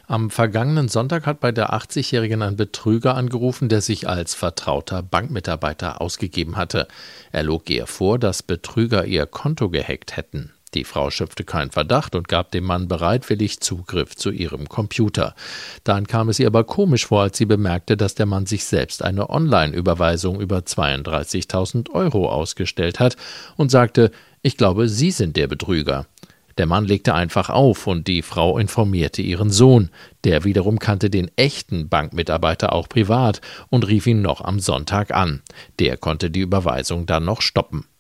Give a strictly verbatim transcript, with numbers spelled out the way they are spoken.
Am vergangenen Sonntag hat bei der achtzigjährigen ein Betrüger angerufen, der sich als vertrauter Bankmitarbeiter ausgegeben hatte. Er log ihr vor, dass Betrüger ihr Konto gehackt hätten. Die Frau schöpfte keinen Verdacht und gab dem Mann bereitwillig Zugriff zu ihrem Computer. Dann kam es ihr aber komisch vor, als sie bemerkte, dass der Mann sich selbst eine Online-Überweisung über zweiunddreißigtausend Euro ausgestellt hat und sagte: „Ich glaube, Sie sind der Betrüger." Der Mann legte einfach auf und die Frau informierte ihren Sohn. Der wiederum kannte den echten Bankmitarbeiter auch privat und rief ihn noch am Sonntag an. Der konnte die Überweisung dann noch stoppen.